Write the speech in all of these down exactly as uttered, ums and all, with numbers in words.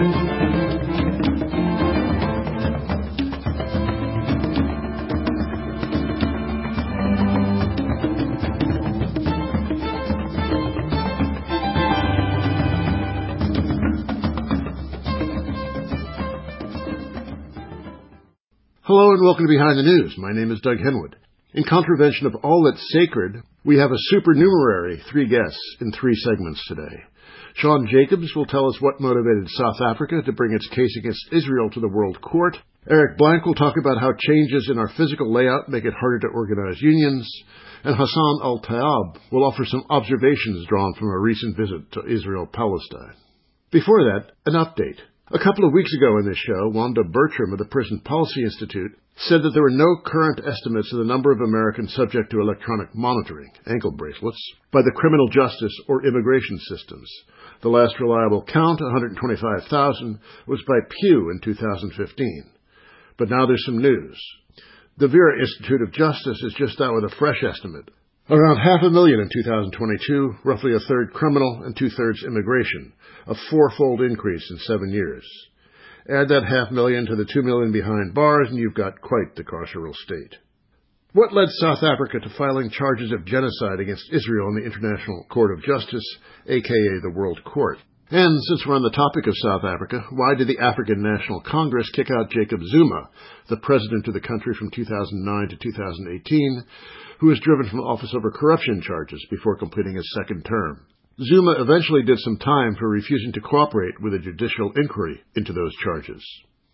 Hello and welcome to Behind the News. My name is Doug Henwood. In contravention of all that's sacred, we have a supernumerary three guests in three segments today. Sean Jacobs will tell us what motivated South Africa to bring its case against Israel to the World Court. Eric Blank will talk about how changes in our physical layout make it harder to organize unions. And Hassan Al-Taab will offer some observations drawn from a recent visit to Israel-Palestine. Before that, an update. A couple of weeks ago in this show, Wanda Bertram of the Prison Policy Institute said that there were no current estimates of the number of Americans subject to electronic monitoring, ankle bracelets, by the criminal justice or immigration systems. The last reliable count, one hundred twenty-five thousand, was by Pew in two thousand fifteen. But now there's some news. The Vera Institute of Justice is just out with a fresh estimate. Around half a million in two thousand twenty-two, roughly a third criminal and two-thirds immigration, a fourfold increase in seven years. Add that half million to the two million behind bars, and you've got quite the carceral state. What led South Africa to filing charges of genocide against Israel in the International Court of Justice, aka the World Court? And since we're on the topic of South Africa, why did the African National Congress kick out Jacob Zuma, the president of the country from two thousand nine to two thousand eighteen, who was driven from office over corruption charges before completing his second term? Zuma eventually did some time for refusing to cooperate with a judicial inquiry into those charges.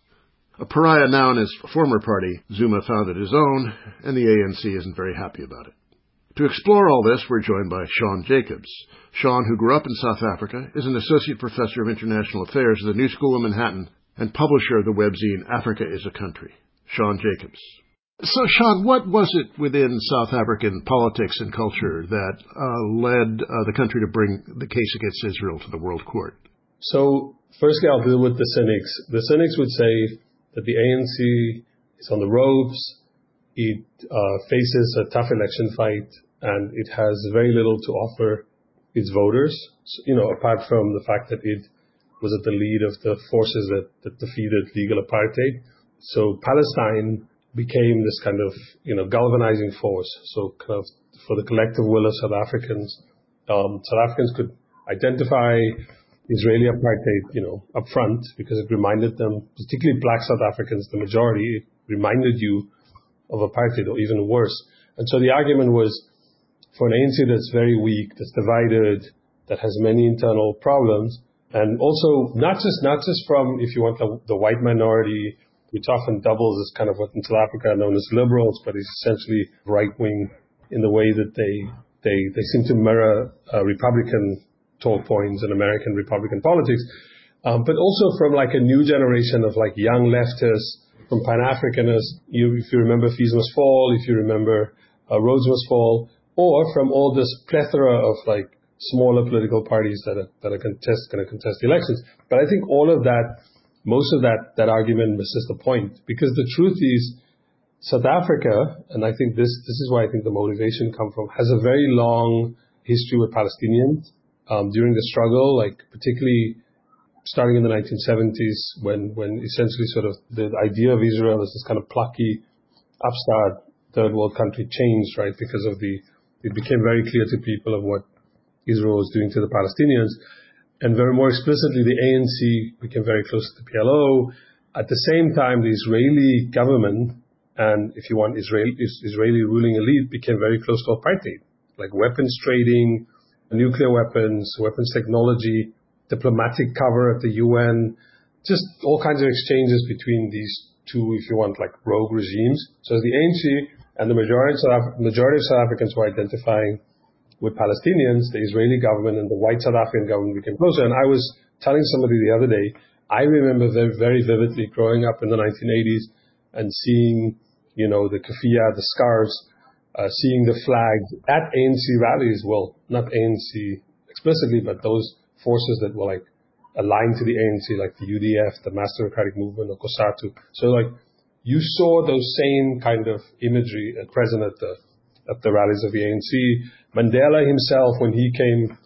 A pariah now in his former party, Zuma founded his own, and the A N C isn't very happy about it. To explore all this, we're joined by Sean Jacobs. Sean, who grew up in South Africa, is an associate professor of international affairs at the New School of Manhattan and publisher of the webzine Africa is a Country. Sean Jacobs. So, Sean, what was it within South African politics and culture that uh, led uh, the country to bring the case against Israel to the World Court? So, firstly, I'll deal with the cynics. The cynics would say that the A N C is on the ropes, it uh, faces a tough election fight, and it has very little to offer its voters, so, you know, apart from the fact that it was at the lead of the forces that, that defeated legal apartheid. So, Palestine became this kind of, you know, galvanizing force. So kind of for the collective will of South Africans, um, South Africans could identify Israeli apartheid, you know, up front because it reminded them, particularly black South Africans, the majority, it reminded you of apartheid or even worse. And so the argument was for an A N C that's very weak, that's divided, that has many internal problems, and also not just, not just from, if you want, the, the white minority, which often doubles as kind of what in South Africa are known as liberals, but is essentially right-wing in the way that they they they seem to mirror uh, Republican talk points in American Republican politics, um, but also from like a new generation of like young leftists, from Pan-Africanists. You, if you remember Fees Must Fall, if you remember uh, Rhodes Must Fall, or from all this plethora of like smaller political parties that are that are contest going to contest the elections. But I think all of that. Most of that, that argument misses the point, because the truth is South Africa, and I think this this is where I think the motivation comes from, has a very long history with Palestinians um, during the struggle, like particularly starting in the nineteen seventies when, when essentially sort of the idea of Israel as this kind of plucky, upstart, third world country changed, right, because of the, it became very clear to people of what Israel was doing to the Palestinians. And very more explicitly, the A N C became very close to the P L O. At the same time, the Israeli government and, if you want, Israel, Israeli ruling elite became very close to apartheid, like weapons trading, nuclear weapons, weapons technology, diplomatic cover at the U N, just all kinds of exchanges between these two, if you want, like rogue regimes. So as the A N C and the majority of South, majority of South Africans were identifying with Palestinians, the Israeli government and the white South African government became closer. And I was telling somebody the other day, I remember very, very vividly growing up in the nineteen eighties and seeing, you know, the keffiyeh, the scarves, uh, seeing the flags at A N C rallies. Well, not A N C explicitly, but those forces that were like aligned to the A N C, like the U D F, the Mass Democratic Movement, or COSATU. So like you saw those same kind of imagery present at the at the rallies of the A N C. Mandela himself, when he came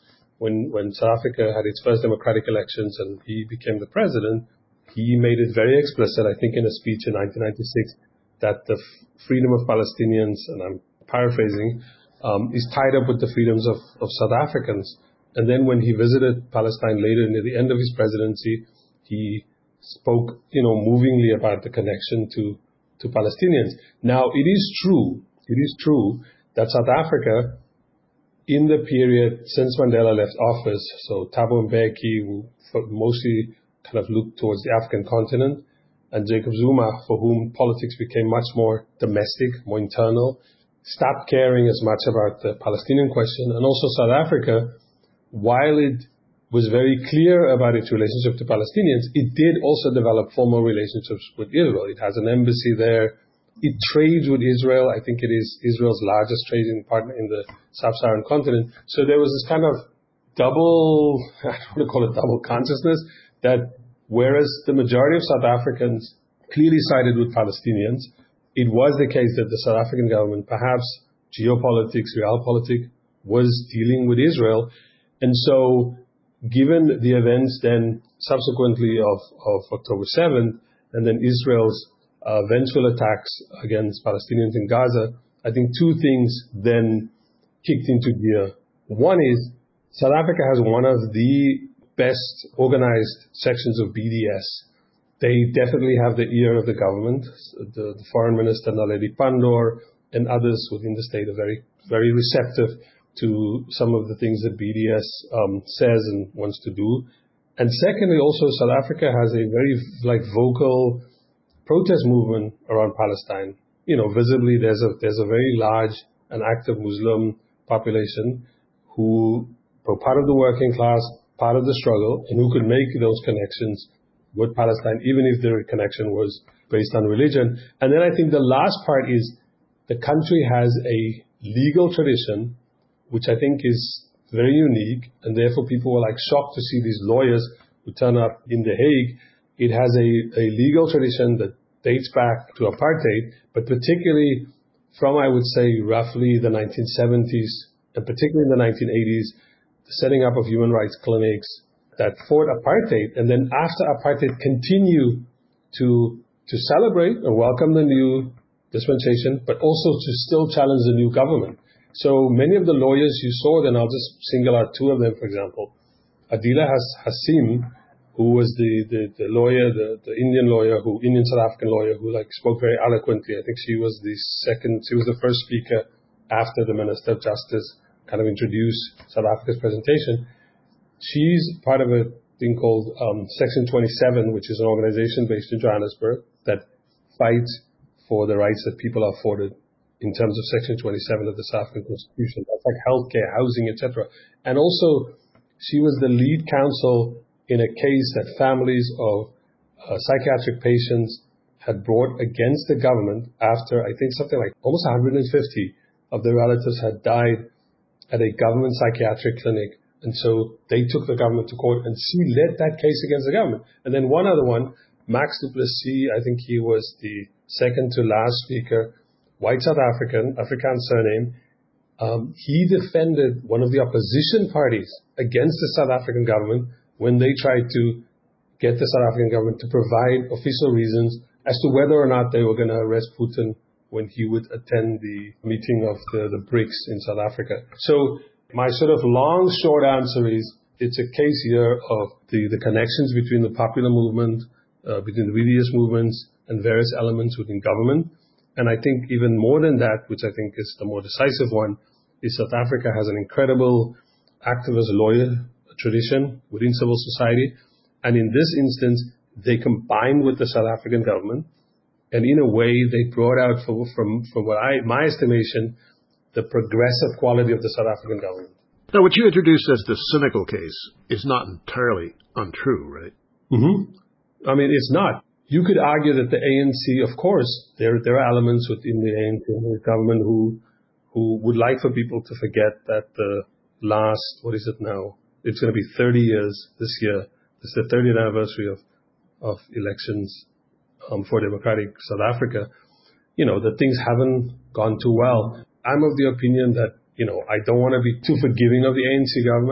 when, when South Africa had its first democratic elections and he became the president, he made it very explicit, I think in a speech in nineteen ninety-six, that the f- freedom of Palestinians, and I'm paraphrasing, um, is tied up with the freedoms of, of South Africans. And then when he visited Palestine later near the end of his presidency, he spoke, you know, movingly about the connection to, to Palestinians. Now, it is true, it is true that South Africa, in the period since Mandela left office, so Thabo Mbeki, who mostly kind of looked towards the African continent, and Jacob Zuma, for whom politics became much more domestic, more internal, stopped caring as much about the Palestinian question. And also South Africa, while it was very clear about its relationship to Palestinians, it did also develop formal relationships with Israel. It has an embassy there. It trades with Israel. I think it is Israel's largest trading partner in the sub-Saharan continent. So there was this kind of double, I don't want to call it double consciousness, that whereas the majority of South Africans clearly sided with Palestinians, it was the case that the South African government, perhaps geopolitics, realpolitik, was dealing with Israel. And so given the events then subsequently of, of October seventh, and then Israel's uh, vengeful attacks against Palestinians in Gaza, I think two things then kicked into gear. One is South Africa has one of the best organized sections of B D S. They definitely have the ear of the government. The, the Foreign Minister, Naledi Pandor, and others within the state are very, very receptive to some of the things that B D S um, says and wants to do. And secondly, also South Africa has a very like vocal protest movement around Palestine. You know, visibly there's a there's a very large and active Muslim population who were part of the working class, part of the struggle, and who could make those connections with Palestine, even if their connection was based on religion. And then I think the last part is the country has a legal tradition, which I think is very unique, and therefore people were like shocked to see these lawyers who turn up in The Hague. It has a, a legal tradition that dates back to apartheid, but particularly from, I would say, roughly the nineteen seventies, and particularly in the nineteen eighties, the setting up of human rights clinics that fought apartheid, and then after apartheid continue to to celebrate and welcome the new dispensation, but also to still challenge the new government. So many of the lawyers you saw, then I'll just single out two of them, for example. Adila Hassim, who was the, the, the lawyer, the, the Indian lawyer, who Indian South African lawyer, who like spoke very eloquently. I think she was the second, she was the first speaker after the Minister of Justice kind of introduced South Africa's presentation. She's part of a thing called um, Section twenty-seven, which is an organization based in Johannesburg that fights for the rights that people are afforded in terms of Section twenty-seven of the South African Constitution. That's like healthcare, housing, et cetera. And also, she was the lead counsel in a case that families of uh, psychiatric patients had brought against the government after, I think, something like almost one hundred fifty of their relatives had died at a government psychiatric clinic. And so they took the government to court, and she led that case against the government. And then one other one, Max du Plessis, I think he was the second to last speaker, white South African, Afrikaans surname. Um, he defended one of the opposition parties against the South African government when they tried to get the South African government to provide official reasons as to whether or not they were going to arrest Putin when he would attend the meeting of the, the BRICS in South Africa. So my sort of long, short answer is it's a case here of the, the connections between the popular movement, uh, between the B D S movements and various elements within government. And I think even more than that, which I think is the more decisive one, is South Africa has an incredible activist lawyer tradition within civil society. And in this instance, they combined with the South African government. And in a way, they brought out, for, from, from what I, my estimation, the progressive quality of the South African government. Now, what you introduced as the cynical case is not entirely untrue, right? Mm-hmm. I mean, it's not. You could argue that the A N C, of course, there there are elements within the A N C government who who would like for people to forget that the last, what is it now? It's going to be thirty years this year. It's the thirtieth anniversary of, of elections um, for democratic South Africa. You know, that things haven't gone too well. I'm of the opinion that, you know, I don't want to be too forgiving of the A N C government,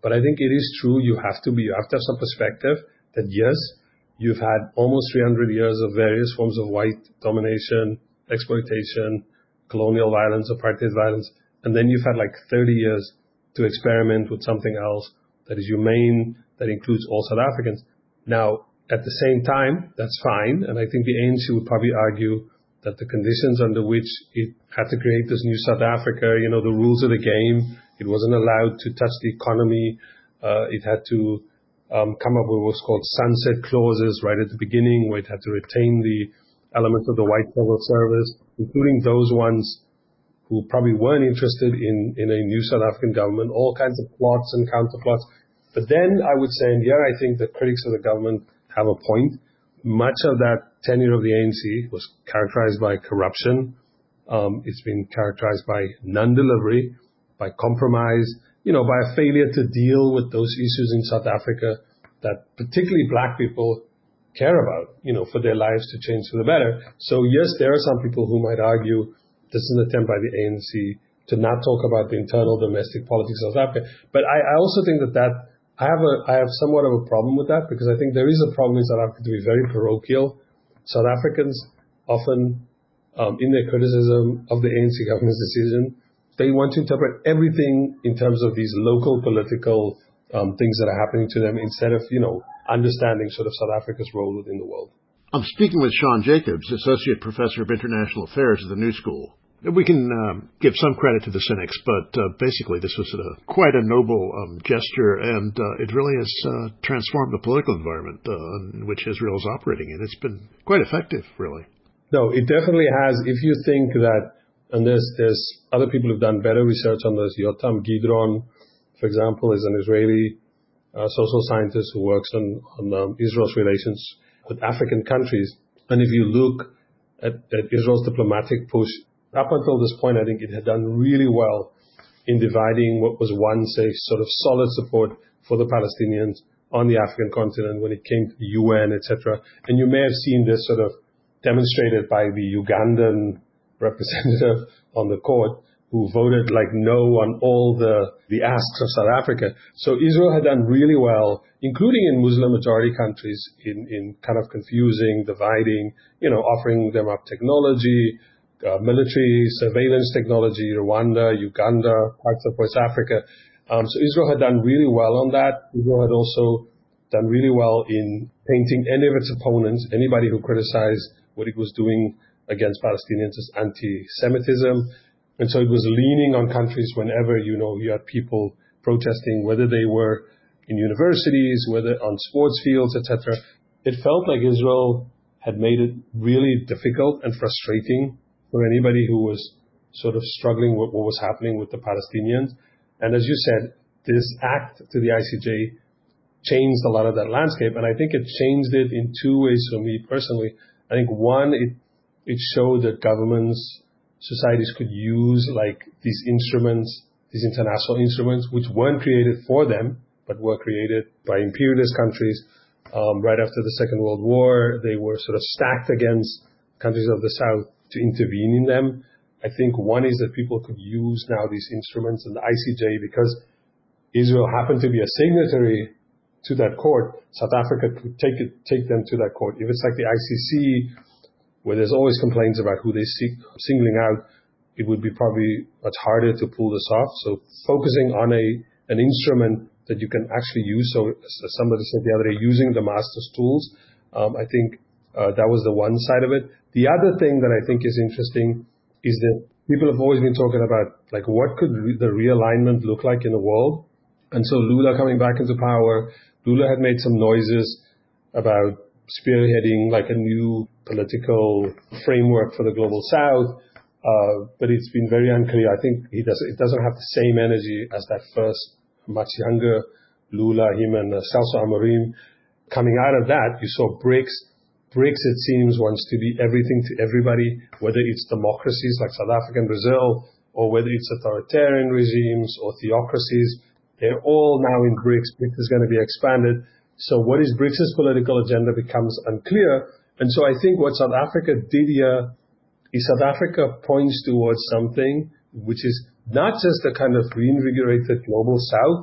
But I think it is true. You have to be, you have to have some perspective that yes, you've had almost three hundred years of various forms of white domination, exploitation, colonial violence, apartheid violence, and then you've had like thirty years to experiment with something else that is humane, that includes all South Africans. Now, at the same time, that's fine, and I think the A N C would probably argue that the conditions under which it had to create this new South Africa, you know, the rules of the game, it wasn't allowed to touch the economy, uh, it had to um, come up with what's called sunset clauses right at the beginning, where it had to retain the elements of the white civil service, including those ones who probably weren't interested in, in a new South African government, all kinds of plots and counterplots. But then I would say, and here I think the critics of the government have a point, much of that tenure of the A N C was characterized by corruption. Um, it's been characterized by non-delivery, by compromise, you know, by a failure to deal with those issues in South Africa that particularly black people care about, you know, for their lives to change for the better. So yes, there are some people who might argue this is an attempt by the A N C to not talk about the internal domestic politics of South Africa. But I, I also think that that I have a I have somewhat of a problem with that, because I think there is a problem in South Africa to be very parochial. South Africans often, um, in their criticism of the A N C government's decision, they want to interpret everything in terms of these local political um, things that are happening to them, instead of, you know, understanding sort of South Africa's role within the world. I'm speaking with Sean Jacobs, Associate Professor of International Affairs at the New School. We can um, give some credit to the cynics, but uh, basically this was a, quite a noble um, gesture, and uh, it really has uh, transformed the political environment uh, in which Israel is operating in. It's been quite effective, really. No, it definitely has. If you think that, and there's, there's other people who've done better research on this. Yotam Gidron, for example, is an Israeli uh, social scientist who works on, on um, Israel's relations with African countries. And if you look at, at Israel's diplomatic push, up until this point, I think it had done really well in dividing what was once a sort of solid support for the Palestinians on the African continent when it came to the U N, et cetera. And you may have seen this sort of demonstrated by the Ugandan representative on the court, who voted like no on all the, the asks of South Africa. So Israel had done really well, including in Muslim majority countries, in, in kind of confusing, dividing, you know, offering them up technology, uh, military surveillance technology, Rwanda, Uganda, parts of West Africa. Um, so Israel had done really well on that. Israel had also done really well in painting any of its opponents, anybody who criticized what it was doing against Palestinians, as anti-Semitism. And so it was leaning on countries whenever, you know, you had people protesting, whether they were in universities, whether on sports fields, et cetera. It felt like Israel had made it really difficult and frustrating for anybody who was sort of struggling with what was happening with the Palestinians. And as you said, this act to the I C J changed a lot of that landscape. And I think it changed it in two ways for me personally. I think one, it it showed that governments, societies could use like these instruments, these international instruments, which weren't created for them, but were created by imperialist countries. Um, right after the Second World War, they were sort of stacked against countries of the South to intervene in them. I think one is that people could use now these instruments, and the I C J, because Israel happened to be a signatory to that court, South Africa could take it, take them to that court. If it's like the I C C, where there's always complaints about who they seek singling out, it would be probably much harder to pull this off. So focusing on a an instrument that you can actually use, so as somebody said the other day, using the master's tools, um, I think uh, that was the one side of it. The other thing that I think is interesting is that people have always been talking about, like, what could re- the realignment look like in the world? And so Lula coming back into power, Lula had made some noises about spearheading like a new political framework for the global South, uh, but it's been very unclear. I think he does, it doesn't have the same energy as that first, much younger Lula, him and uh, Celso Amorim. Coming out of that, you saw BRICS. BRICS, it seems, wants to be everything to everybody, whether it's democracies like South Africa and Brazil, or whether it's authoritarian regimes or theocracies. They're all now in BRICS. BRICS is going to be expanded. So what is BRICS' political agenda becomes unclear. And so I think what South Africa did here is South Africa points towards something which is not just a kind of reinvigorated global South,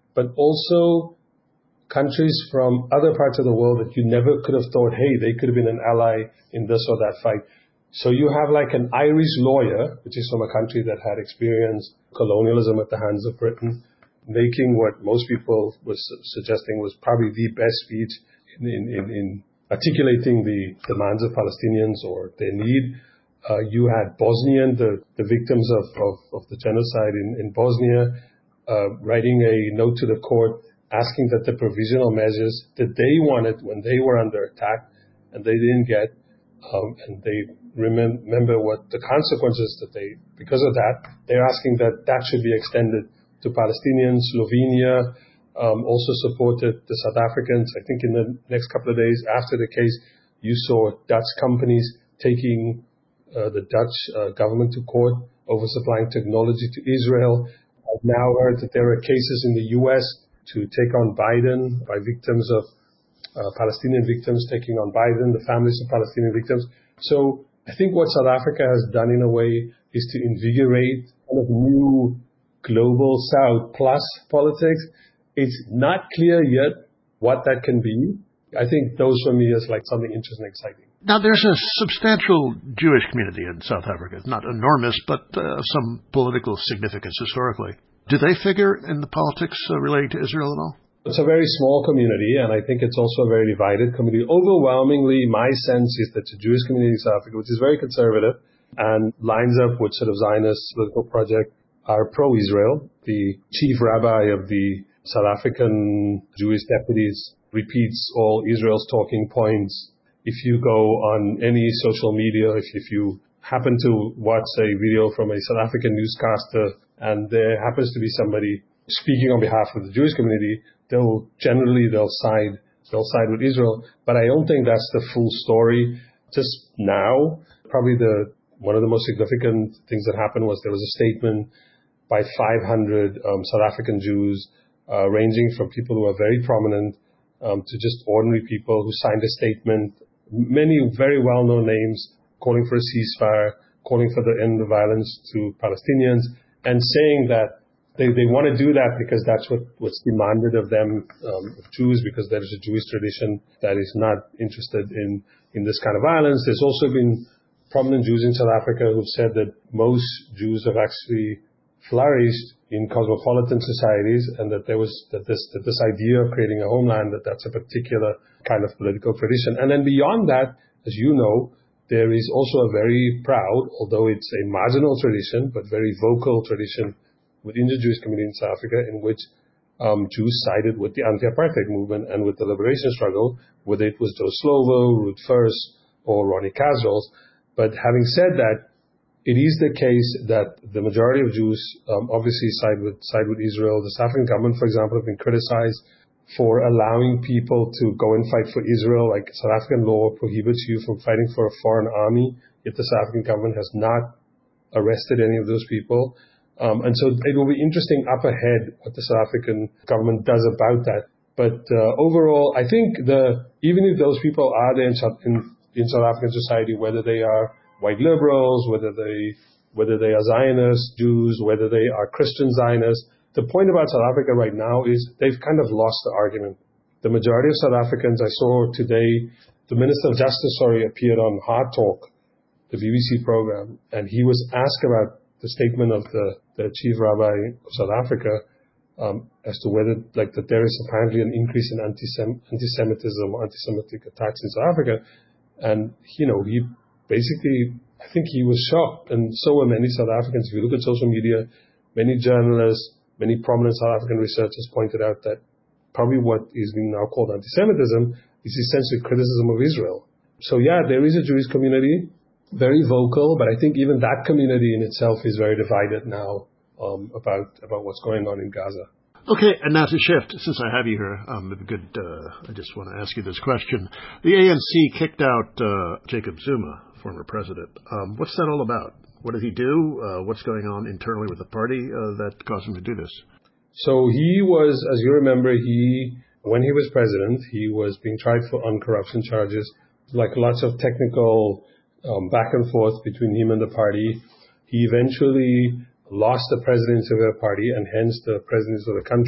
but also countries from other parts of the world that you never could have thought, hey, they could have been an ally in this or that fight. So you have like an Irish lawyer, which is from a country that had experienced colonialism at the hands of Britain, making what most people were suggesting was probably the best speech in, in, in, in articulating the demands of Palestinians or their need. Uh, you had Bosnian, the, the victims of, of, of the genocide in, in Bosnia, uh, writing a note to the court asking that the provisional measures that they wanted when they were under attack and they didn't get, um, and they remem- remember what the consequences that they, because of that, they're asking that that should be extended to Palestinians. Slovenia um, also supported the South Africans. I think in the next couple of days after the case, you saw Dutch companies taking uh, the Dutch uh, government to court over supplying technology to Israel. I've now heard that there are cases in the U S to take on Biden by victims of uh, Palestinian victims taking on Biden, the families of Palestinian victims. So I think what South Africa has done in a way is to invigorate kind of new global South plus politics. It's not clear yet what that can be. I think those for me is like something interesting and exciting. Now, there's a substantial Jewish community in South Africa. It's not enormous, but uh, some political significance historically. Do they figure in the politics uh, relating to Israel at all? It's a very small community, and I think it's also a very divided community. Overwhelmingly, my sense is that the Jewish community in South Africa, which is very conservative and lines up with sort of Zionist political project, are pro-Israel. The chief rabbi of the South African Jewish deputies repeats all Israel's talking points. If you go on any social media, if, if you happen to watch a video from a South African newscaster and there happens to be somebody speaking on behalf of the Jewish community, they'll generally they'll side they'll side with Israel. But I don't think that's the full story. Just now, probably the one of the most significant things that happened was there was a statement by five hundred um, South African Jews, uh, ranging from people who are very prominent um, to just ordinary people who signed a statement. Many very well-known names calling for a ceasefire, calling for the end of violence to Palestinians, and saying that they, they want to do that because that's what, what's demanded of them, um, of Jews, because there is a Jewish tradition that is not interested in, in this kind of violence. There's also been prominent Jews in South Africa who've said that most Jews have actually flourished in cosmopolitan societies, and that there was that this that this idea of creating a homeland, that that's a particular kind of political tradition. And then beyond that, as you know, there is also a very proud, although it's a marginal tradition, but very vocal tradition within the Jewish community in South Africa, in which um, Jews sided with the anti-apartheid movement and with the liberation struggle, whether it was Joe Slovo, Ruth First, or Ronnie Kasrils. But having said that, it is the case that the majority of Jews um, obviously side with side with Israel. The South African government, for example, have been criticized for allowing people to go and fight for Israel. Like South African law prohibits you from fighting for a foreign army, yet the South African government has not arrested any of those people. Um, and so it will be interesting up ahead what the South African government does about that. But uh, overall, I think the even if those people are there in South, in, in South African society, whether they are white liberals, whether they whether they are Zionist Jews, whether they are Christian Zionists, the point about South Africa right now is they've kind of lost the argument. The majority of South Africans, I saw today, the Minister of Justice, sorry, appeared on Hard Talk, the B B C program, and he was asked about the statement of the, the chief rabbi of South Africa um, as to whether, like, that there is apparently an increase in anti-Sem- anti-Semitism or anti-Semitic attacks in South Africa. And, you know, he basically, I think he was shocked, and so were many South Africans. If you look at social media, many journalists, many prominent South African researchers pointed out that probably what is being now called anti-Semitism is essentially criticism of Israel. So yeah, there is a Jewish community, very vocal, but I think even that community in itself is very divided now um, about about what's going on in Gaza. Okay, and now to shift, since I have you here, um, it'd be good, uh, I just want to ask you this question. The A N C kicked out uh, Jacob Zuma, former president. Um, what's that all about? What did he do? Uh, what's going on internally with the party uh, that caused him to do this? So he was, as you remember, he when he was president, he was being tried for on corruption charges, like lots of technical um, back and forth between him and the party. He eventually lost the presidency of the party and hence the presidency of the country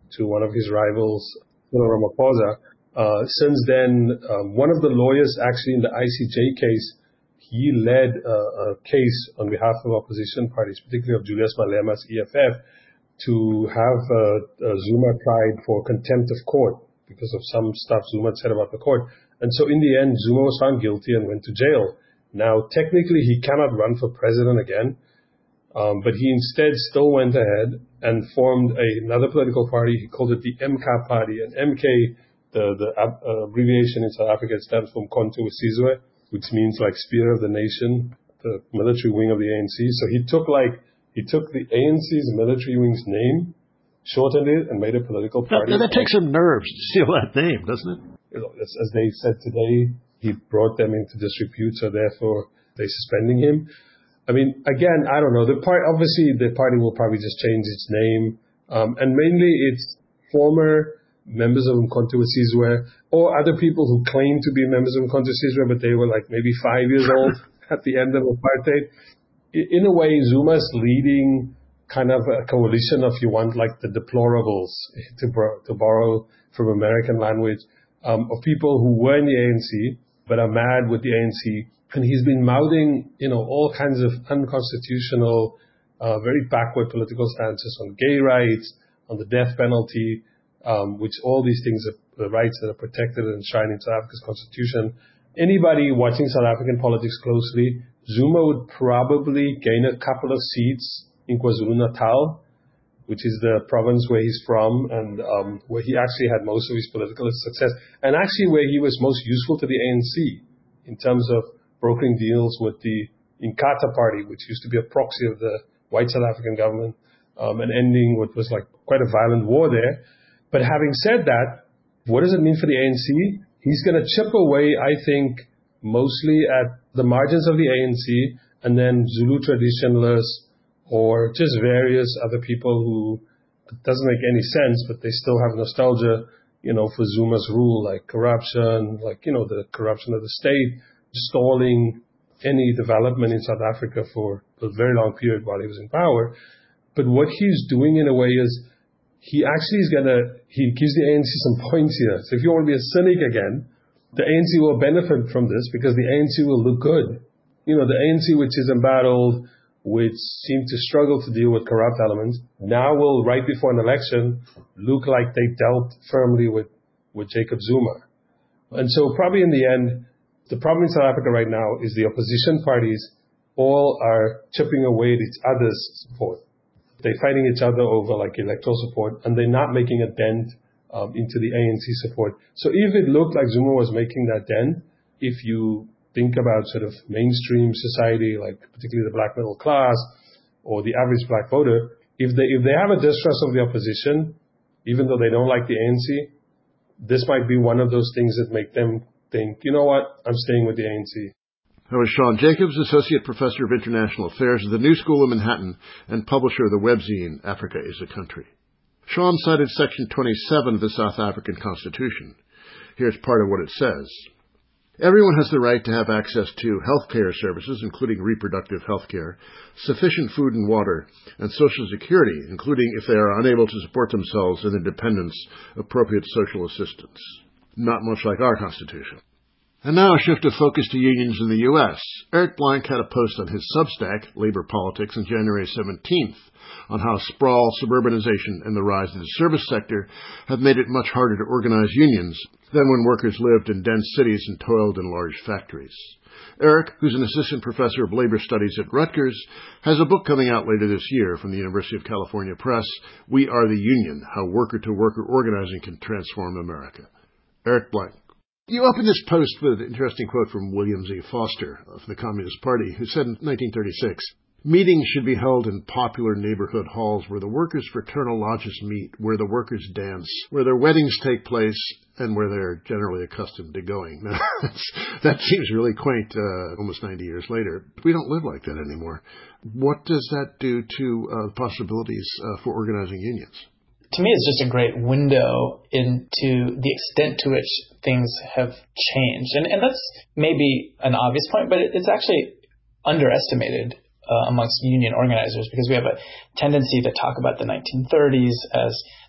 to one of his rivals, Cyril Ramaphosa. Uh, since then, um, one of the lawyers actually in the I C J case, he led uh, a case on behalf of opposition parties, particularly of Julius Malema's E F F, to have uh, uh, Zuma tried for contempt of court because of some stuff Zuma had said about the court. And so in the end, Zuma was found guilty and went to jail. Now, technically, he cannot run for president again, um, but he instead still went ahead and formed a, another political party. He called it the M K party. And M K, the, the uh, abbreviation in South Africa, stands for Mkhonto weSizwe, which means like Spear of the Nation, the military wing of the A N C. So he took like, he took the A N C's military wing's name, shortened it, and made a political party. That, that takes some nerves to steal that name, doesn't it? You know, as, as they said today, he brought them into disrepute, so therefore they're suspending him. I mean, again, I don't know. The part, obviously, the party will probably just change its name, um, and mainly it's former members of Mkhonto weSizwe or other people who claim to be members of Mkhonto weSizwe, but they were like maybe five years old at the end of apartheid. In a way, Zuma's leading kind of a coalition, if you want, like the deplorables, to, bor- to borrow from American language, um, of people who were in the A N C but are mad with the A N C. And he's been mouthing, you know, all kinds of unconstitutional, uh, very backward political stances on gay rights, on the death penalty, um, which all these things are the rights that are protected and enshrined in South Africa's constitution. Anybody watching South African politics closely, Zuma would probably gain a couple of seats in KwaZulu-Natal, which is the province where he's from and um, where he actually had most of his political success, and actually where he was most useful to the A N C in terms of brokering deals with the Inkatha party, which used to be a proxy of the white South African government, um, and ending what was like quite a violent war there. But having said that, what does it mean for the A N C? He's going to chip away, I think, mostly at the margins of the A N C, and then Zulu traditionalists or just various other people who, it doesn't make any sense, but they still have nostalgia, you know, for Zuma's rule, like corruption, like, you know, the corruption of the state, stalling any development in South Africa for a very long period while he was in power. But what he's doing in a way is he actually is going to, he gives the A N C some points here. So if you want to be a cynic again, the A N C will benefit from this because the A N C will look good. You know, the A N C, which is embattled, which seemed to struggle to deal with corrupt elements, now will, right before an election, look like they dealt firmly with, with Jacob Zuma. And so probably in the end, the problem in South Africa right now is the opposition parties all are chipping away at each other's support. They're fighting each other over like electoral support, and they're not making a dent um, into the A N C support. So if it looked like Zuma was making that dent, if you think about sort of mainstream society, like particularly the black middle class or the average black voter, if they if they have a distrust of the opposition, even though they don't like the A N C, this might be one of those things that make them think, you know what, I'm staying with the A N C. That was Sean Jacobs, Associate Professor of International Affairs at the New School of Manhattan and publisher of the webzine Africa is a Country. Sean cited Section twenty-seven of the South African Constitution. Here's part of what it says. Everyone has the right to have access to health care services, including reproductive health care, sufficient food and water, and Social Security, including, if they are unable to support themselves and their dependents, appropriate social assistance. Not much like our Constitution. And now a shift of focus to unions in the U S Eric Blank had a post on his Substack, Labor Politics, on January seventeenth on how sprawl, suburbanization, and the rise of the service sector have made it much harder to organize unions than when workers lived in dense cities and toiled in large factories. Eric, who's an assistant professor of labor studies at Rutgers, has a book coming out later this year from the University of California Press, We Are the Union, How Worker-to-Worker Organizing Can Transform America. Eric Blank. You opened this post with an interesting quote from William Z. Foster of the Communist Party, who said in nineteen thirty-six, meetings should be held in popular neighborhood halls where the workers' fraternal lodges meet, where the workers dance, where their weddings take place, and where they're generally accustomed to going. Now, that seems really quaint uh, almost ninety years later. We don't live like that anymore. What does that do to uh, possibilities uh, for organizing unions? To me, it's just a great window into the extent to which things have changed. And, and that's maybe an obvious point, but it, it's actually underestimated uh, amongst union organizers, because we have a tendency to talk about the nineteen thirties as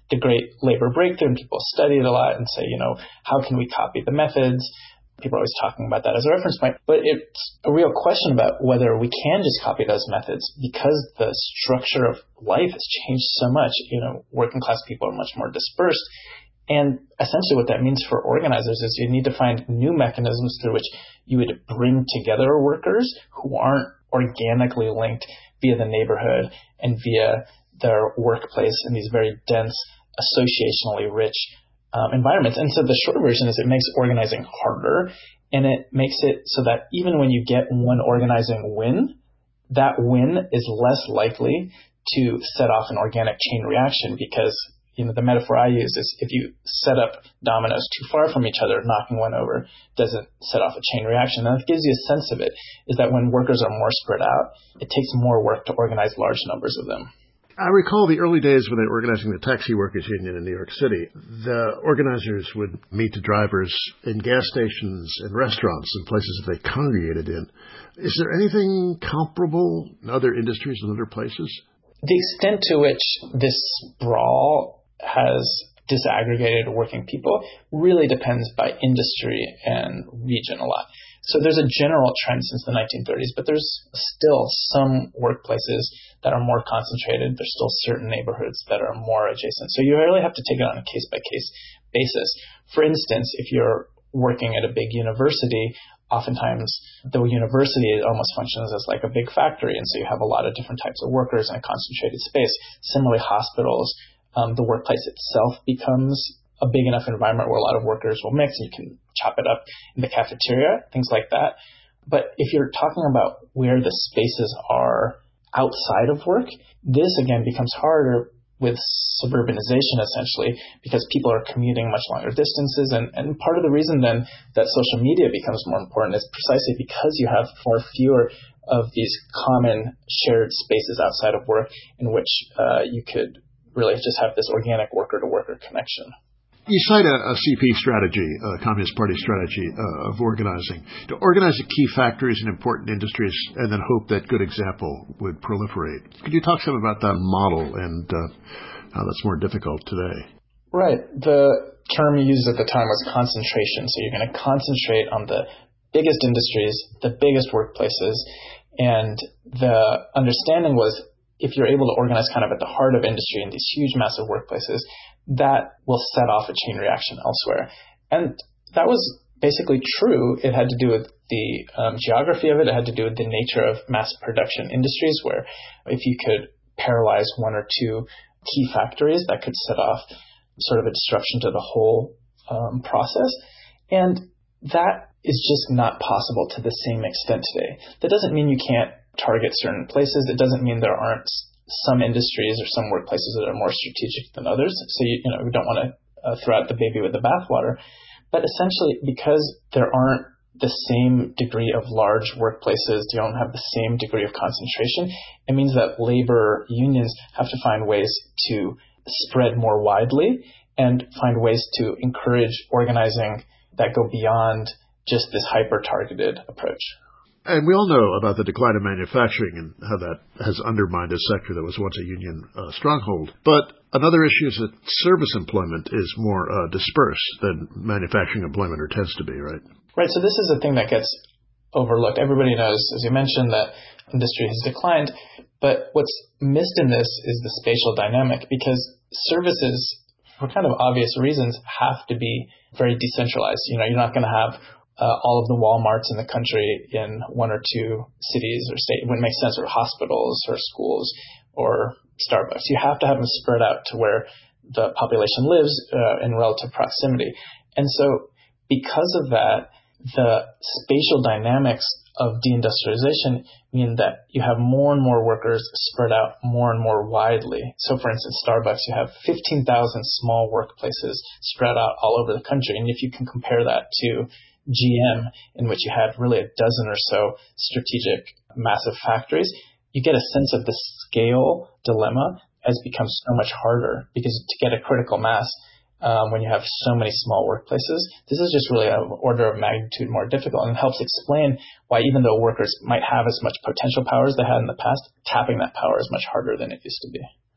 the great labor breakthrough, and people study it a lot and say, you know, how can we copy the methods? People are always talking about that as a reference point, but it's a real question about whether we can just copy those methods because the structure of life has changed so much. You know, working class people are much more dispersed. And essentially what that means for organizers is you need to find new mechanisms through which you would bring together workers who aren't organically linked via the neighborhood and via their workplace in these very dense, associationally rich um, environments. And so the short version is it makes organizing harder, and it makes it so that even when you get one organizing win, that win is less likely to set off an organic chain reaction because, you know, the metaphor I use is if you set up dominoes too far from each other, knocking one over doesn't set off a chain reaction. And it gives you a sense of it, is that when workers are more spread out, it takes more work to organize large numbers of them. I recall the early days when they were organizing the Taxi Workers Union in New York City. The organizers would meet the drivers in gas stations and restaurants and places that they congregated in. Is there anything comparable in other industries and other places? The extent to which this sprawl has disaggregated working people really depends by industry and region a lot. So there's a general trend since the nineteen thirties, but there's still some workplaces that are more concentrated. There's still certain neighborhoods that are more adjacent. So you really have to take it on a case-by-case basis. For instance, if you're working at a big university, oftentimes the university almost functions as like a big factory, and so you have a lot of different types of workers in a concentrated space. Similarly, hospitals, um, the workplace itself becomes a big enough environment where a lot of workers will mix, and you can chop it up in the cafeteria, things like that. But if you're talking about where the spaces are outside of work, this again becomes harder with suburbanization, essentially, because people are commuting much longer distances. And, and part of the reason then that social media becomes more important is precisely because you have far fewer of these common shared spaces outside of work in which uh, you could really just have this organic worker-to-worker connection. You cite a, a C P strategy, a Communist Party strategy uh, of organizing, to organize the key factories in important industries and then hope that good example would proliferate. Could you talk some about that model and uh, how that's more difficult today? Right. The term used at the time was concentration. So you're going to concentrate on the biggest industries, the biggest workplaces, and the understanding was if you're able to organize kind of at the heart of industry in these huge, massive workplaces, that will set off a chain reaction elsewhere. And that was basically true. It had to do with the um, geography of it. It had to do with the nature of mass production industries, where if you could paralyze one or two key factories, that could set off sort of a disruption to the whole um, process. And that is just not possible to the same extent today. That doesn't mean you can't target certain places. It doesn't mean there aren't some industries or some workplaces that are more strategic than others. So, you, you know, we don't want to uh, throw out the baby with the bathwater. But essentially, because there aren't the same degree of large workplaces, you don't have the same degree of concentration, it means that labor unions have to find ways to spread more widely and find ways to encourage organizing that go beyond just this hyper-targeted approach. And we all know about the decline of manufacturing and how that has undermined a sector that was once a union uh, stronghold. But another issue is that service employment is more uh, dispersed than manufacturing employment, or tends to be, right? Right. So this is a thing that gets overlooked. Everybody knows, as you mentioned, that industry has declined. But what's missed in this is the spatial dynamic, because services, for kind of obvious reasons, have to be very decentralized. You know, you're not going to have Uh, all of the Walmarts in the country in one or two cities or state. It wouldn't make sense, or hospitals or schools or Starbucks. You have to have them spread out to where the population lives uh, in relative proximity. And so because of that, the spatial dynamics of deindustrialization mean that you have more and more workers spread out more and more widely. So for instance, Starbucks, you have fifteen thousand small workplaces spread out all over the country. And if you can compare that to G M, in which you had really a dozen or so strategic massive factories, you get a sense of the scale dilemma has become so much harder, because to get a critical mass um, when you have so many small workplaces, this is just really an order of magnitude more difficult, and it helps explain why even though workers might have as much potential power as they had in the past, tapping that power is much harder than it used to be.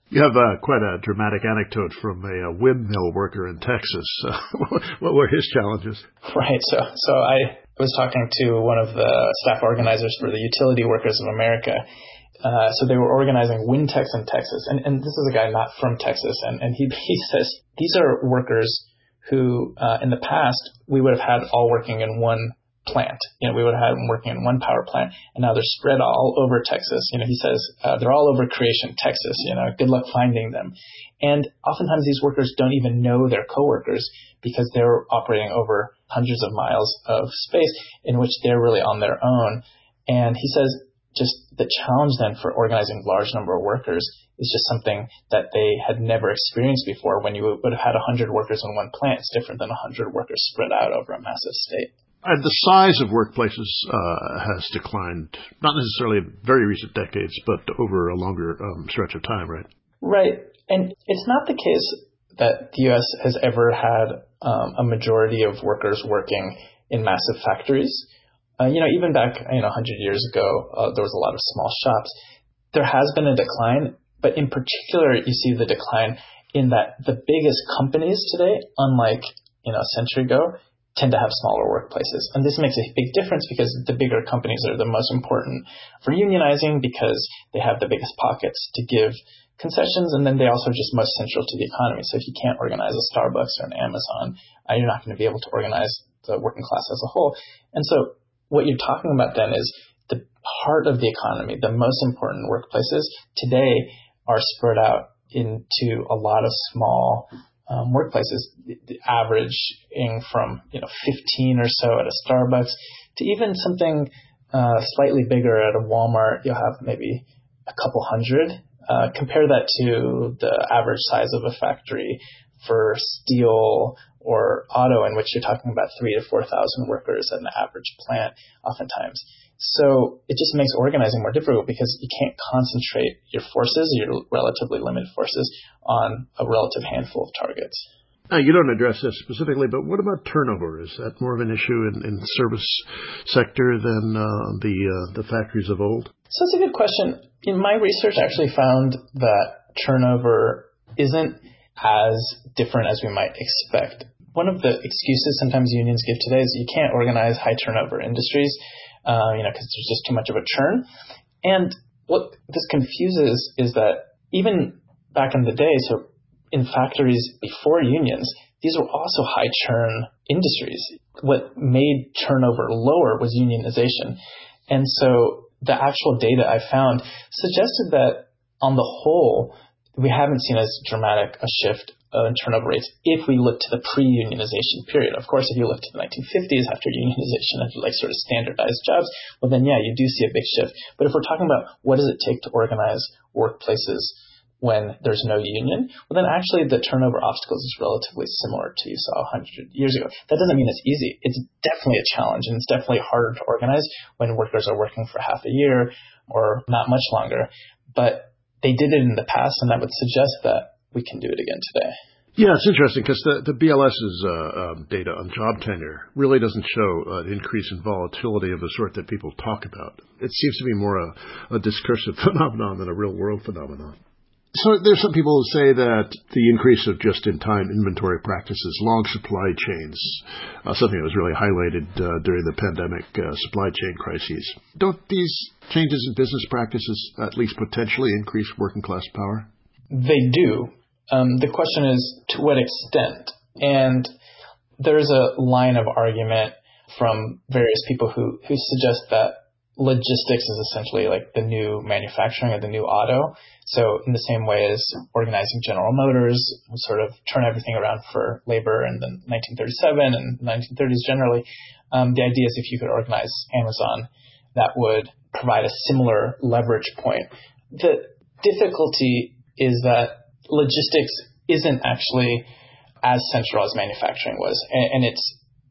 You have uh, quite a dramatic anecdote from a, a windmill worker in Texas. What were his challenges? Right. So, so I was talking to one of the staff organizers for the Utility Workers of America. Uh, so they were organizing Wintex in Texas. And, and this is a guy not from Texas. And, and he, he says, these are workers who, uh, in the past, we would have had all working in one plant. You know, we would have had them working in one power plant, and now they're spread all over Texas. You know, he says, uh, they're all over Creation, Texas. You know, good luck finding them. And oftentimes these workers don't even know their coworkers because they're operating over hundreds of miles of space in which they're really on their own. And he says, just the challenge then for organizing large number of workers is just something that they had never experienced before. When you would have had one hundred workers in one plant, it's different than one hundred workers spread out over a massive state. And the size of workplaces uh, has declined, not necessarily in very recent decades, but over a longer um, stretch of time, right? Right. And it's not the case that the U S has ever had um, a majority of workers working in massive factories. Uh, you know, even back, you know, one hundred years ago, uh, there was a lot of small shops. There has been a decline, but in particular, you see the decline in that the biggest companies today, unlike, you know, a century ago, tend to have smaller workplaces. And this makes a big difference because the bigger companies are the most important for unionizing because they have the biggest pockets to give concessions, and then they also are just most central to the economy. So if you can't organize a Starbucks or an Amazon, uh, you're not going to be able to organize the working class as a whole. And so what you're talking about then is the heart of the economy, the most important workplaces today are spread out into a lot of small um, workplaces, averaging from, you know, fifteen or so at a Starbucks to even something uh, slightly bigger at a Walmart. You'll have maybe a couple hundred. Uh, compare that to the average size of a factory for steel or auto, in which you're talking about three to four thousand workers at an average plant, oftentimes. So it just makes organizing more difficult because you can't concentrate your forces, your relatively limited forces, on a relative handful of targets. Now, you don't address this specifically, but what about turnover? Is that more of an issue in, in the service sector than uh, the uh, the factories of old? So that's a good question. In my research, I actually found that turnover isn't as different as we might expect. One of the excuses sometimes unions give today is you can't organize high turnover industries, uh, you know, because there's just too much of a churn. And what this confuses is that even back in the day, so in factories before unions, these were also high churn industries. What made turnover lower was unionization. And so the actual data I found suggested that on the whole, we haven't seen as dramatic a shift uh, in turnover rates if we look to the pre-unionization period. Of course, if you look to the nineteen fifties after unionization and like sort of standardized jobs, well then, yeah, you do see a big shift. But if we're talking about what does it take to organize workplaces when there's no union, well then actually the turnover obstacles is relatively similar to you saw one hundred years ago. That doesn't mean it's easy. It's definitely a challenge, and it's definitely harder to organize when workers are working for half a year or not much longer. But they did it in the past, and that would suggest that we can do it again today. Yeah, it's interesting because the, the B L S's uh, um, data on job tenure really doesn't show an increase in volatility of the sort that people talk about. It seems to be more a, a discursive phenomenon than a real-world phenomenon. So there's some people who say that the increase of just-in-time inventory practices, long supply chains, uh, something that was really highlighted uh, during the pandemic uh, supply chain crises. Don't these changes in business practices at least potentially increase working class power? They do. Um, the question is to what extent? And there's a line of argument from various people who, who suggest that logistics is essentially like the new manufacturing or the new auto. So in the same way as organizing General Motors, sort of turn everything around for labor in the nineteen thirty-seven and the nineteen thirties generally, um, the idea is if you could organize Amazon, that would provide a similar leverage point. The difficulty is that logistics isn't actually as central as manufacturing was, and, and its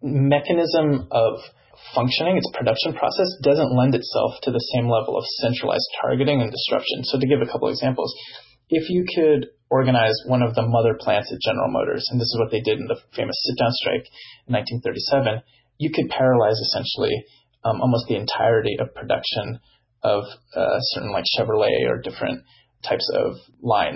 mechanism of functioning, its production process, doesn't lend itself to the same level of centralized targeting and disruption. So to give a couple examples, if you could organize one of the mother plants at General Motors, and this is what they did in the famous sit-down strike in nineteen thirty-seven, you could paralyze essentially um, almost the entirety of production of uh, certain like Chevrolet or different types of lines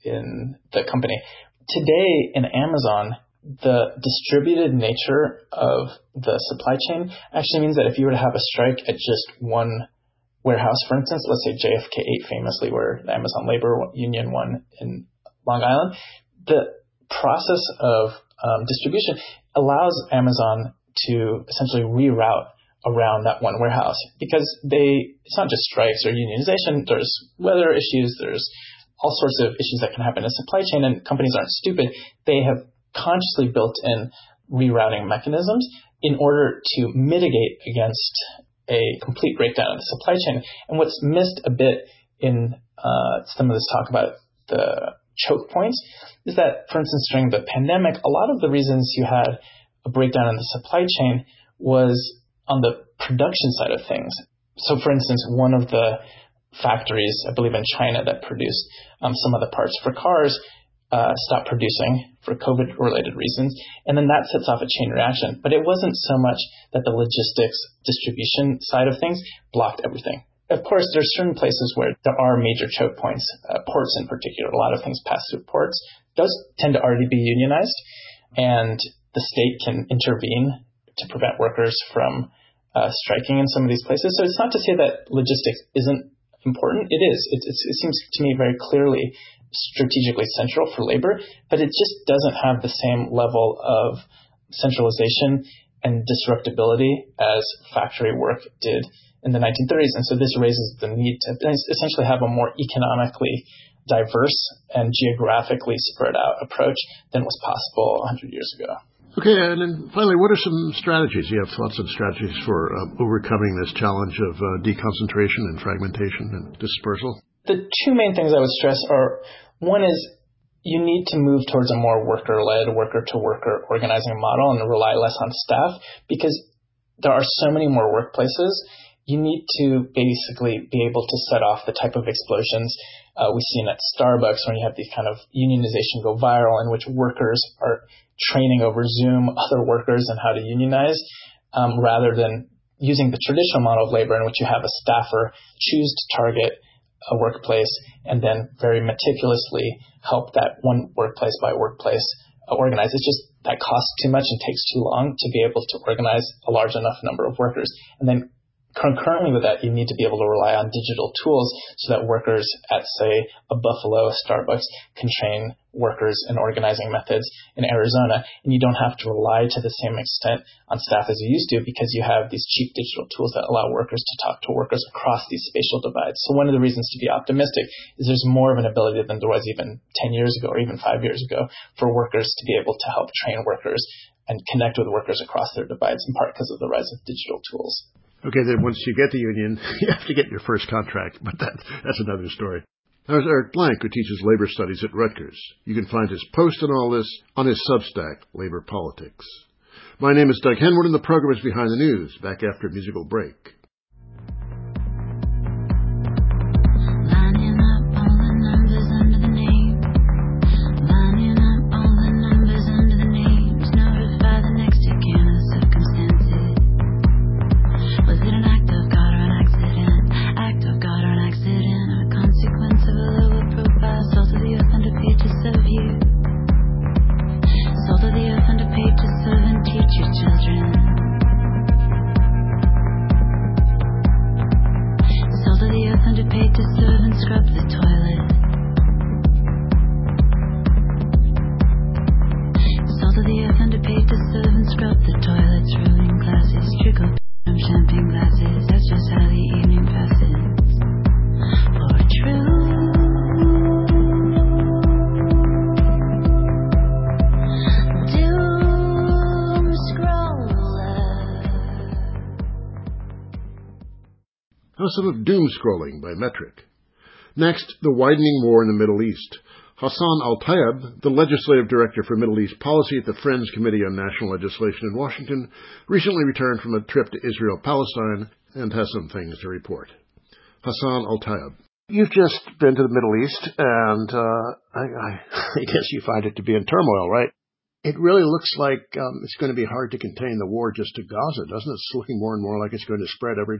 in the company. Today in Amazon, the distributed nature of the supply chain actually means that if you were to have a strike at just one warehouse, for instance, let's say J F K eight famously, where the Amazon Labor Union won in Long Island, the process of um, distribution allows Amazon to essentially reroute around that one warehouse, because they it's not just strikes or unionization, there's weather issues, there's all sorts of issues that can happen in supply chain, and companies aren't stupid. They have consciously built in rerouting mechanisms in order to mitigate against a complete breakdown of the supply chain. And what's missed a bit in uh, some of this talk about the choke points is that, for instance, during the pandemic, a lot of the reasons you had a breakdown in the supply chain was on the production side of things. So, for instance, one of the factories, I believe in China, that produced um, some of the parts for cars uh, stopped producing for COVID-related reasons, and then that sets off a chain reaction. But it wasn't so much that the logistics distribution side of things blocked everything. Of course, there's certain places where there are major choke points, uh, ports in particular. A lot of things pass through ports. Those tend to already be unionized, and the state can intervene to prevent workers from uh, striking in some of these places. So it's not to say that logistics isn't important. It is. It, it's, it seems to me very clearly strategically central for labor, but it just doesn't have the same level of centralization and disruptability as factory work did in the nineteen thirties. And so this raises the need to essentially have a more economically diverse and geographically spread out approach than was possible one hundred years ago. Okay, and then finally, what are some strategies? You have thoughts of strategies for uh, overcoming this challenge of uh, deconcentration and fragmentation and dispersal? The two main things I would stress are, one is you need to move towards a more worker-led, worker-to-worker organizing model and rely less on staff, because there are so many more workplaces. You need to basically be able to set off the type of explosions uh, we've seen at Starbucks when you have these kind of unionization go viral, in which workers are training over Zoom other workers on how to unionize, um, rather than using the traditional model of labor in which you have a staffer choose to target a workplace and then very meticulously help that one workplace by workplace uh, organize. It's just that costs too much and takes too long to be able to organize a large enough number of workers. And then concurrently with that, you need to be able to rely on digital tools so that workers at, say, a Buffalo, a Starbucks, can train workers in organizing methods in Arizona. And you don't have to rely to the same extent on staff as you used to, because you have these cheap digital tools that allow workers to talk to workers across these spatial divides. So one of the reasons to be optimistic is there's more of an ability than there was even ten years ago or even five years ago for workers to be able to help train workers and connect with workers across their divides, in part because of the rise of digital tools. Okay, then once you get the union, you have to get your first contract, but that, that's another story. There's Eric Blank, who teaches labor studies at Rutgers. You can find his post on all this on his Substack, Labor Politics. My name is Doug Henwood, and the program is Behind the News, back after a musical break. Some of doom scrolling by Metric. Next, the widening war in the Middle East. Hassan Al-Tayyab, the legislative director for Middle East policy at the Friends Committee on National Legislation in Washington, recently returned from a trip to Israel-Palestine and has some things to report. Hassan Al-Tayyab. You've just been to the Middle East, and uh, I, I, I guess you find it to be in turmoil, right? It really looks like um, it's going to be hard to contain the war just to Gaza, doesn't it? It's looking more and more like it's going to spread every day.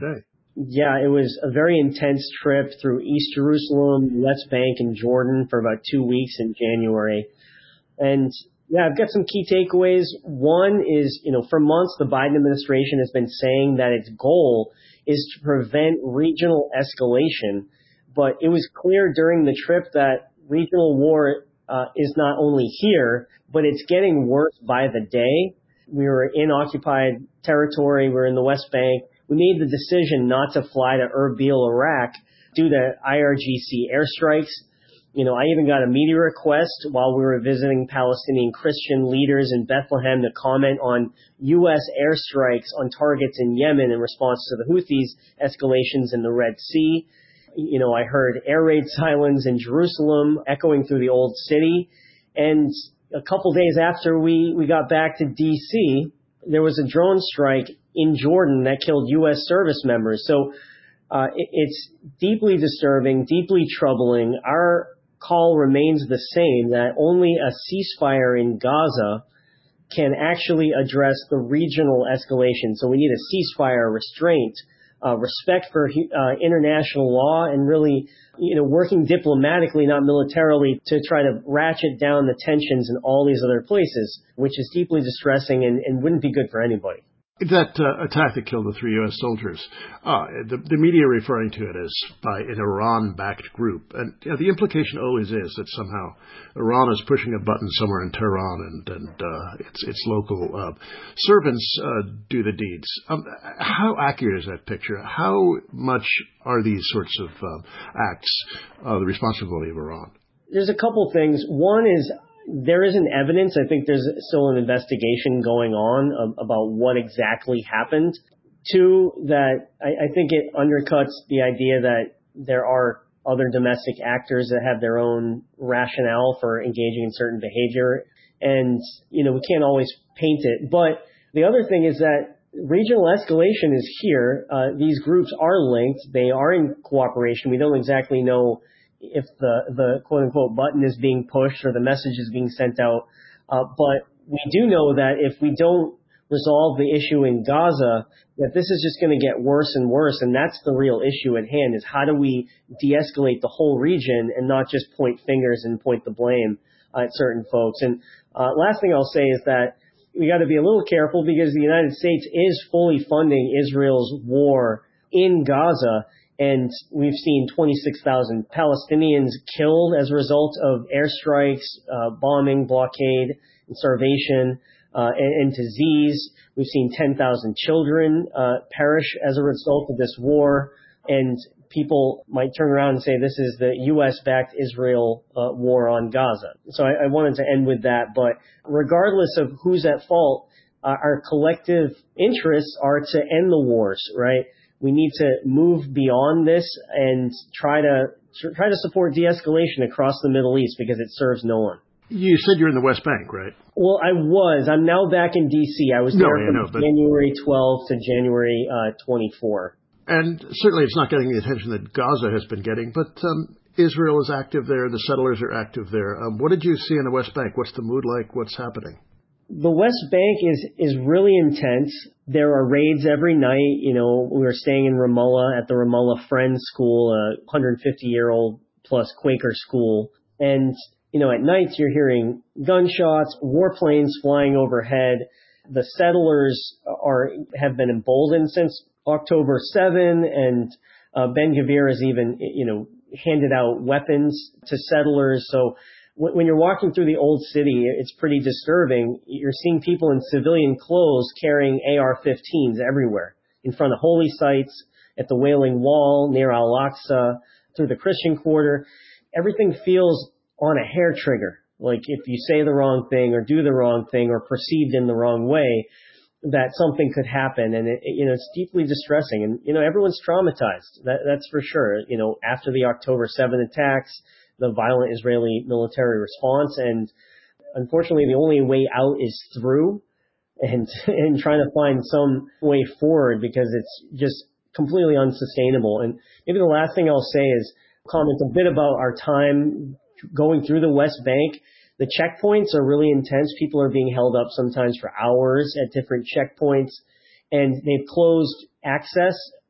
Yeah, it was a very intense trip through East Jerusalem, West Bank, and Jordan for about two weeks in January. And yeah, I've got some key takeaways. One is, you know, for months, the Biden administration has been saying that its goal is to prevent regional escalation. But it was clear during the trip that regional war uh, is not only here, but it's getting worse by the day. We were in occupied territory. We were in the West Bank. We made the decision not to fly to Erbil, Iraq, due to I R G C airstrikes. You know, I even got a media request while we were visiting Palestinian Christian leaders in Bethlehem to comment on U S airstrikes on targets in Yemen in response to the Houthis' escalations in the Red Sea. You know, I heard air raid sirens in Jerusalem echoing through the old city. And a couple days after we, we got back to D C, there was a drone strike in Jordan that killed U S service members. So uh, it, it's deeply disturbing, deeply troubling. Our call remains the same, that only a ceasefire in Gaza can actually address the regional escalation. So we need a ceasefire, restraint, uh, respect for uh, international law, and really, you know, working diplomatically, not militarily, to try to ratchet down the tensions in all these other places, which is deeply distressing and, and wouldn't be good for anybody. That uh, attack that killed the three U S soldiers, uh, the, the media referring to it as by an Iran-backed group. And you know, the implication always is that somehow Iran is pushing a button somewhere in Tehran and, and uh, its, its local uh, servants uh, do the deeds. Um, how accurate is that picture? How much are these sorts of uh, acts uh, the responsibility of Iran? There's a couple things. One is, there isn't evidence. I think there's still an investigation going on about what exactly happened. Two, that I, I think it undercuts the idea that there are other domestic actors that have their own rationale for engaging in certain behavior. And, you know, we can't always paint it. But the other thing is that regional escalation is here. Uh, these groups are linked. They are in cooperation. We don't exactly know if the, the quote-unquote button is being pushed or the message is being sent out. Uh, but we do know that if we don't resolve the issue in Gaza, that this is just going to get worse and worse. And that's the real issue at hand, is how do we de-escalate the whole region and not just point fingers and point the blame uh, at certain folks. And uh, last thing I'll say is that we got to be a little careful, because the United States is fully funding Israel's war in Gaza. And we've seen twenty-six thousand Palestinians killed as a result of airstrikes, uh, bombing, blockade, and starvation, uh, and, and disease. We've seen ten thousand children uh, perish as a result of this war. And people might turn around and say this is the U S-backed Israel uh, war on Gaza. So I, I wanted to end with that. But regardless of who's at fault, uh, our collective interests are to end the wars, right? We need to move beyond this and try to try to support de-escalation across the Middle East, because it serves no one. You said you're in the West Bank, right? Well, I was. I'm now back in D C. I was no, there yeah, from no, but... January twelfth to January uh, twenty-fourth. And certainly it's not getting the attention that Gaza has been getting, but um, Israel is active there. The settlers are active there. Um, what did you see in the West Bank? What's the mood like? What's happening? The West Bank is, is really intense. There are raids every night. You know, we were staying in Ramallah at the Ramallah Friends School, a one hundred fifty year old plus Quaker school. And, you know, at nights you're hearing gunshots, warplanes flying overhead. The settlers are, have been emboldened since October seventh, and uh, Ben-Gvir has even, you know, handed out weapons to settlers. So when you're walking through the old city, it's pretty disturbing. You're seeing people in civilian clothes carrying A R fifteens everywhere, in front of holy sites, at the Wailing Wall, near Al-Aqsa, through the Christian Quarter. Everything feels on a hair trigger. Like if you say the wrong thing or do the wrong thing or perceived in the wrong way, that something could happen. And, it, you know, it's deeply distressing. And, you know, everyone's traumatized. That, that's for sure. You know, after the October seventh attacks, the violent Israeli military response. And unfortunately, the only way out is through, and, and trying to find some way forward, because it's just completely unsustainable. And maybe the last thing I'll say is comment a bit about our time going through the West Bank. The checkpoints are really intense. People are being held up sometimes for hours at different checkpoints, and they've closed access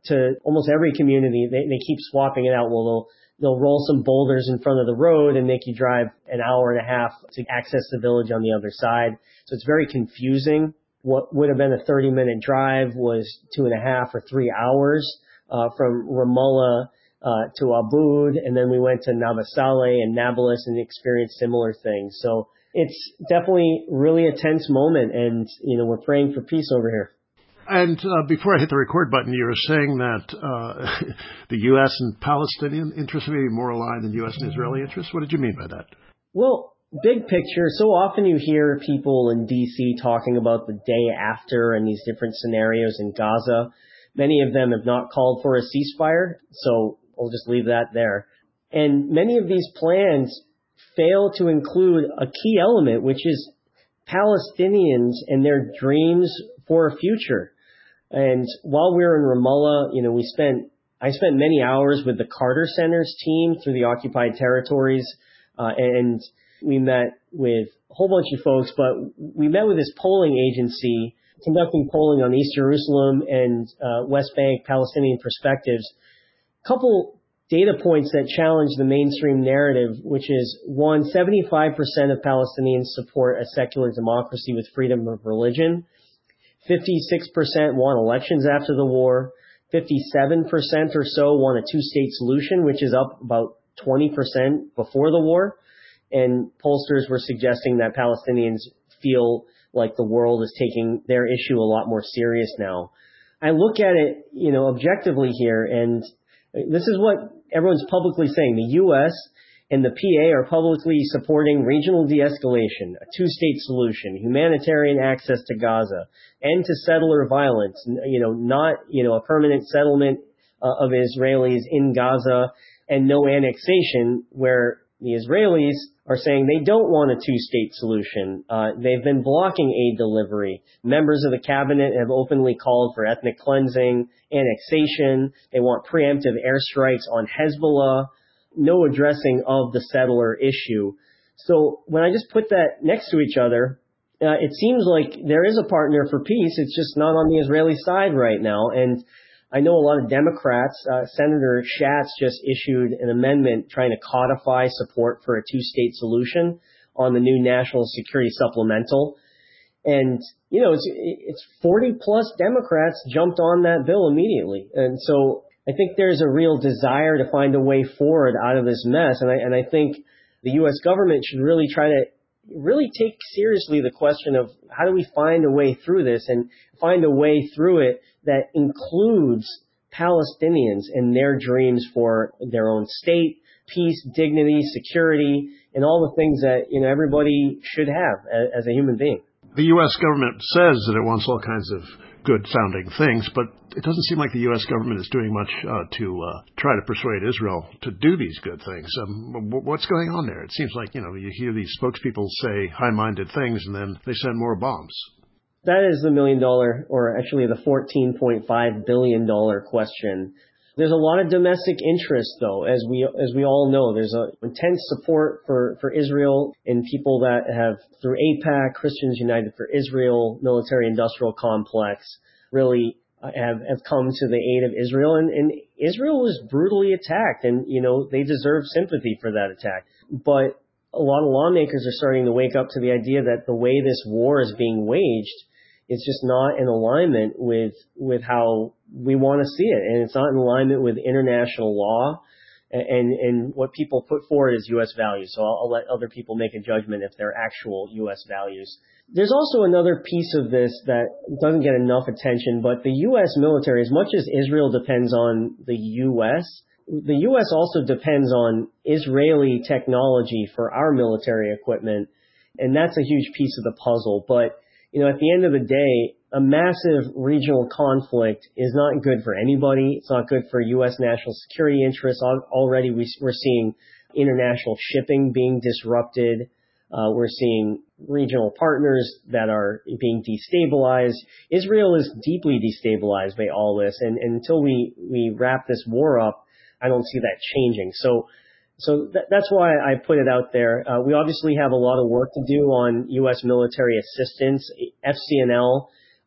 to almost every community. They, they keep swapping it out. Well, they'll, they'll roll some boulders in front of the road and make you drive an hour and a half to access the village on the other side. So it's very confusing. What would have been a thirty minute drive was two and a half or three hours uh, from Ramallah uh, to Aboud. And then we went to Navasale and Nablus and experienced similar things. So it's definitely really a tense moment. And, you know, we're praying for peace over here. And uh, before I hit the record button, you were saying that uh, the U S and Palestinian interests may be more aligned than U S and Israeli interests. What did you mean by that? Well, big picture, so often you hear people in D C talking about the day after and these different scenarios in Gaza. Many of them have not called for a ceasefire, so I'll just leave that there. And many of these plans fail to include a key element, which is Palestinians and their dreams for a future. And while we were in Ramallah, you know, we spent, I spent many hours with the Carter Center's team through the occupied territories, uh, and we met with a whole bunch of folks, but we met with this polling agency conducting polling on East Jerusalem and uh, West Bank Palestinian perspectives. A couple data points that challenge the mainstream narrative, which is one, seventy-five percent of Palestinians support a secular democracy with freedom of religion. fifty-six percent want elections after the war. fifty-seven percent or so want a two-state solution, which is up about twenty percent before the war. And pollsters were suggesting that Palestinians feel like the world is taking their issue a lot more serious now. I look at it, you know, objectively here, and this is what everyone's publicly saying. The U S and the P A are publicly supporting regional de-escalation, a two-state solution, humanitarian access to Gaza, end to settler violence, you know, not, you know, a permanent settlement uh, of Israelis in Gaza, and no annexation, where the Israelis are saying they don't want a two-state solution. Uh, they've been blocking aid delivery. Members of the cabinet have openly called for ethnic cleansing, annexation. They want preemptive airstrikes on Hezbollah, no addressing of the settler issue. So when I just put that next to each other, uh, it seems like there is a partner for peace. It's just not on the Israeli side right now. And I know a lot of Democrats, uh, Senator Schatz just issued an amendment trying to codify support for a two-state solution on the new National Security Supplemental. And, you know, it's, it's forty plus Democrats jumped on that bill immediately. And so I think there's a real desire to find a way forward out of this mess. And I, and I think the U S government should really try to really take seriously the question of how do we find a way through this and find a way through it that includes Palestinians and their dreams for their own state, peace, dignity, security, and all the things that, you know, everybody should have as a human being. The U S government says that it wants all kinds of good-sounding things, but it doesn't seem like the U S government is doing much uh, to uh, try to persuade Israel to do these good things. Um, what's going on there? It seems like, you know, you hear these spokespeople say high-minded things, and then they send more bombs. That is the million dollar, or actually the fourteen point five billion dollars question. There's a lot of domestic interest, though, as we as we all know. There's a intense support for, for Israel and people that have, through AIPAC, Christians United for Israel, military-industrial complex, really have, have come to the aid of Israel. And, and Israel was brutally attacked, and, you know, they deserve sympathy for that attack. But a lot of lawmakers are starting to wake up to the idea that the way this war is being waged is just not in alignment with with how we want to see it. And it's not in alignment with international law and, and what people put forward as U S values. So I'll, I'll let other people make a judgment if they're actual U S values. There's also another piece of this that doesn't get enough attention, but the U S military, as much as Israel depends on the U S, the U S also depends on Israeli technology for our military equipment. And that's a huge piece of the puzzle. But you know, at the end of the day, a massive regional conflict is not good for anybody. It's not good for U S national security interests. Already we're seeing international shipping being disrupted. Uh, we're seeing regional partners that are being destabilized. Israel is deeply destabilized by all this. And, and until we, we wrap this war up, I don't see that changing. So So that, that's why I put it out there. Uh, we obviously have a lot of work to do on U S military assistance. F C N L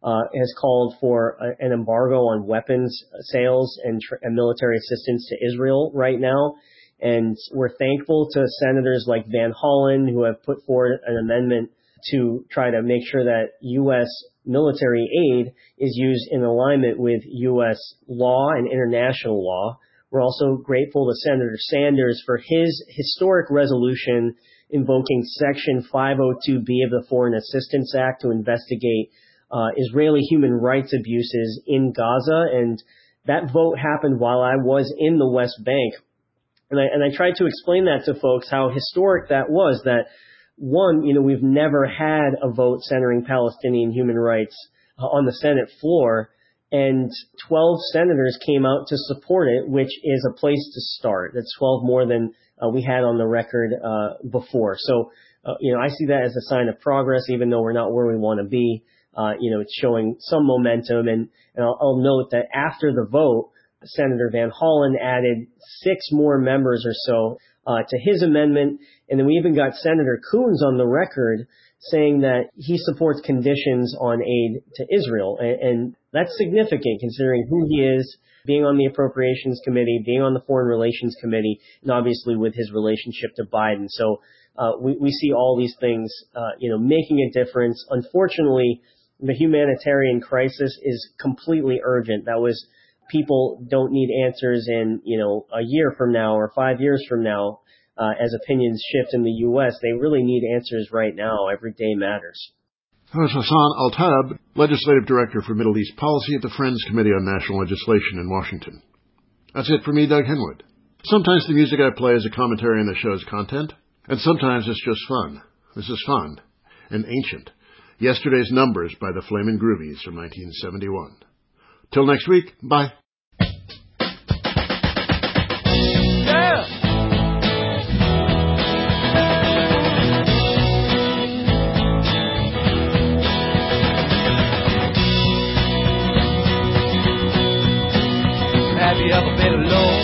uh, has called for a, an embargo on weapons sales and, tr- and military assistance to Israel right now. And we're thankful to senators like Van Hollen who have put forward an amendment to try to make sure that U S military aid is used in alignment with U S law and international law. We're also grateful to Senator Sanders for his historic resolution invoking Section five oh two B of the Foreign Assistance Act to investigate uh, Israeli human rights abuses in Gaza. And that vote happened while I was in the West Bank. And I, and I tried to explain that to folks, how historic that was, that one, you know, we've never had a vote centering Palestinian human rights uh, on the Senate floor, and twelve senators came out to support it, which is a place to start. That's twelve more than uh, we had on the record uh, before. So, uh, you know, I see that as a sign of progress, even though we're not where we want to be. Uh, you know, it's showing some momentum, and, and I'll, I'll note that after the vote, Senator Van Hollen added six more members or so uh, to his amendment. And then we even got Senator Coons on the record saying that he supports conditions on aid to Israel. And, and that's significant considering who he is, being on the Appropriations Committee, being on the Foreign Relations Committee, and obviously with his relationship to Biden. So uh, we, we see all these things, uh, you know, making a difference. Unfortunately, the humanitarian crisis is completely urgent. That was people don't need answers in, you know, a year from now or five years from now. Uh, as opinions shift in the U S, they really need answers right now. Every day matters. That was Hassan Al-Taib, Legislative Director for Middle East Policy at the Friends Committee on National Legislation in Washington. That's it for me, Doug Henwood. Sometimes the music I play is a commentary on the show's content, and sometimes it's just fun. This is fun and ancient. Yesterday's Numbers by the Flamin' Groovies from nineteen seventy-one. Till next week, bye. Have you ever been alone?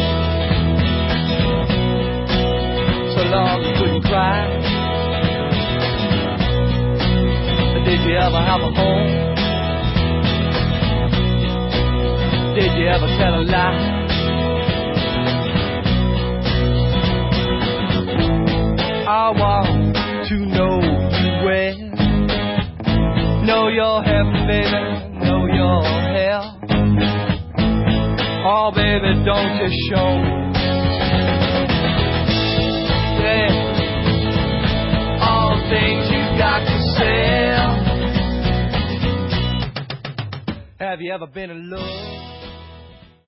So long you couldn't cry. But did you ever have a home? Did you ever tell a lie? I want to know you well. Know your heaven, baby. Know your hell. Oh, baby, don't you show. Yeah. All the things you got to sell. Have you ever been in love?